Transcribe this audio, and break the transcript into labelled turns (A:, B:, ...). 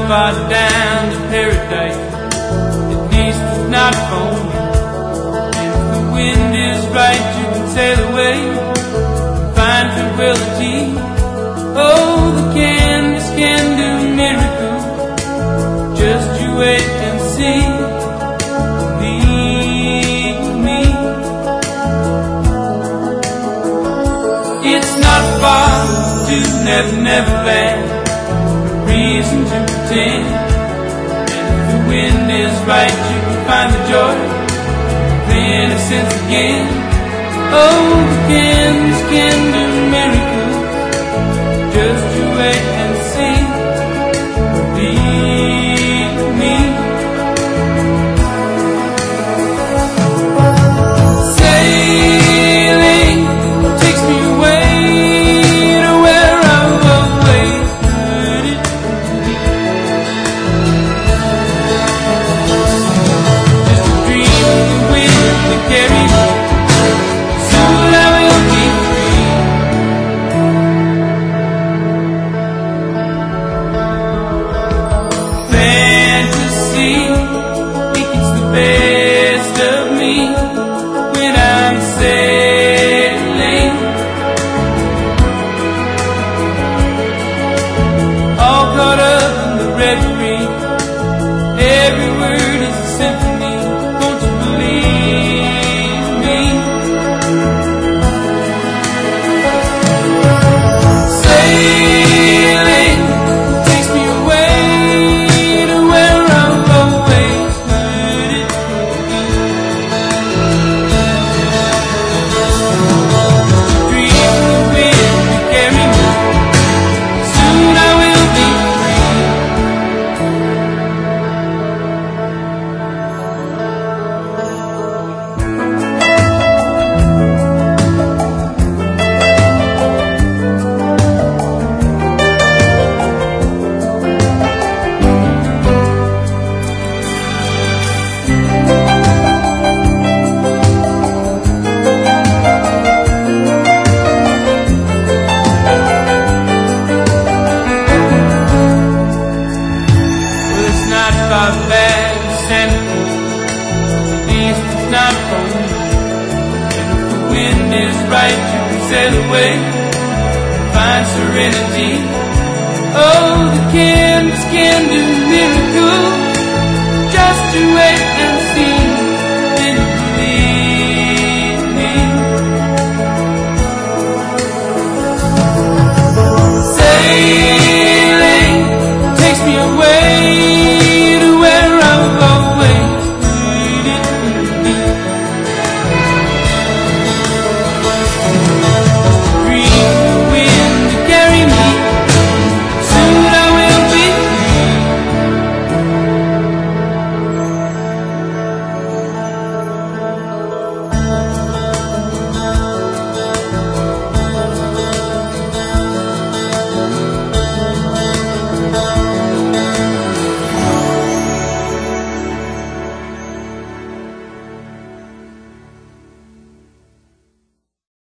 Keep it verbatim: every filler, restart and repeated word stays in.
A: far down to paradise, at least it's not phony. And if the wind is right, you can sail away, find tranquility. Oh, the canvas can do miracles, just you wait and see. Believe me, it's not far to Never Never Land, reason to pretend. And if the wind is right, you can find the joy of innocence again. Oh, the canvas can do miracles, just you wait and see. Believe me. Sailing takes me away to where I've always heard it. Just a dream of the wind that carries me. Soon I will be free. Fantasy, it's the best of me when I'm sailing, all caught up in the reverie. Every word is a symphony, won't you believe me? Sailing takes me away to where I've always heard it. Dream of the wind to carry me. Soon I will be free. Well, it's not far back to Santa Cruz, at least it's not phony. And if the wind is right, you can sail away, find serenity. Oh, the canvas can do miracles, just you wait and